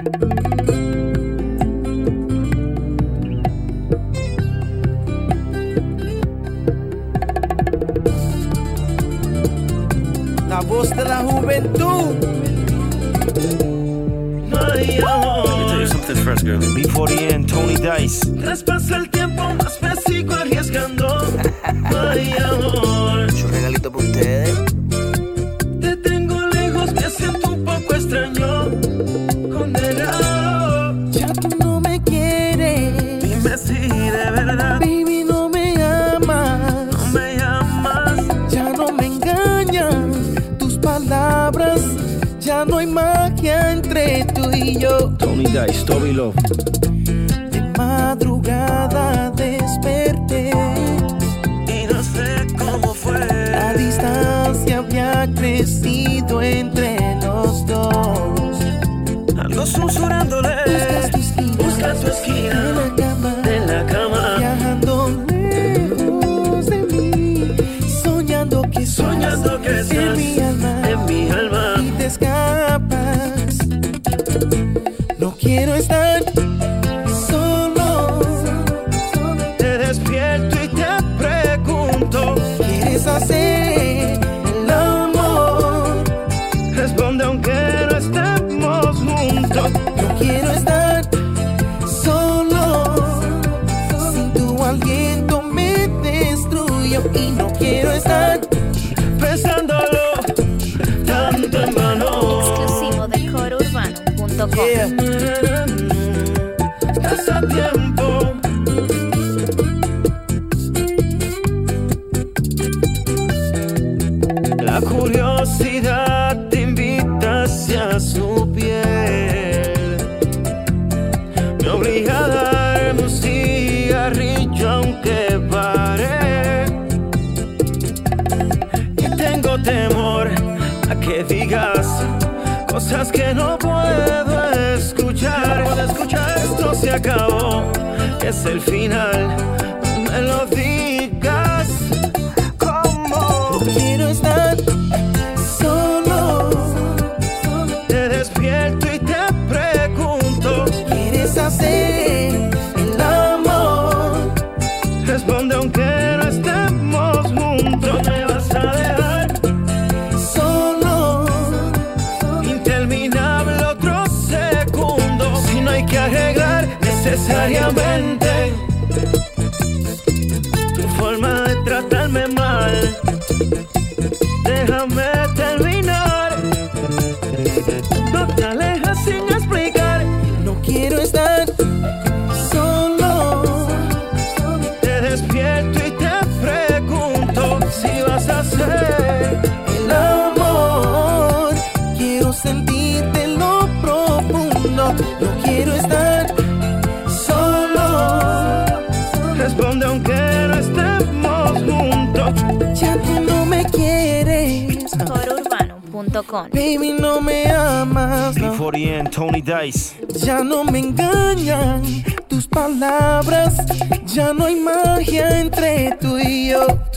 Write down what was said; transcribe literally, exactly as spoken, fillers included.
La voz de la juventud. No hay amor. Let me tell you something first, girl. B forty and Tony Dice. Traspasa el tiempo, más me sigo arriesgando. No hay amor. Su regalito para ustedes. Te tengo lejos, me siento un poco extraño. Condenado. Ya tú no me quieres. Dime si de verdad. Baby, no me amas. No me llamas. Ya no me engañan tus palabras. Ya no hay magia entre tú y yo. Tony Dice, Story Love. De madrugada desperté. Y no sé cómo fue. La distancia había crecido entre los dos. Algo susurrándole. Buscas tu esquina. Busca tu esquina. En la cama. En la cama. Viajando lejos de mí. Soñando que estás Soñando que estás en mi alma. en mi alma. Y te escapas. No quiero estar solo. Te despierto y te pregunto. ¿Quieres hacer el amor? Responde aunque no estemos juntos. No quiero estar solo. Sin tu aliento me destruyo. Y no quiero estar Pensándolo tanto en vano. Exclusivo de coro urbano punto com. yeah. Hace tiempo. La curiosidad te invita hacia su piel. Me obliga a darme un cigarrillo aunque pare. Y tengo temor a que digas cosas que no puedo escuchar. Puedo escuchar. Esto se acabó, es el final. No me lo digas. ¿Cómo? No quiero estar solo. Te despierto y te pregunto. ¿Quieres hacer el amor? Responde aunque no estemos juntos. Me vas a dejar Solo. interminable otro segundo. Si no hay que arreglar necesariamente tu forma de tratarme mal. Déjame terminar. No te alejas sin explicar. No quiero estar solo. Te despierto y te pregunto si vas a hacer El amor. Quiero sentirte en lo profundo. No quiero estar solo. Responde aunque no estemos juntos. Ya tú no me quieres. coro urbano punto com. Baby, no me amas. B No. forty and Tony Dice. Ya no me engañan tus palabras. Ya no hay magia entre tú y yo.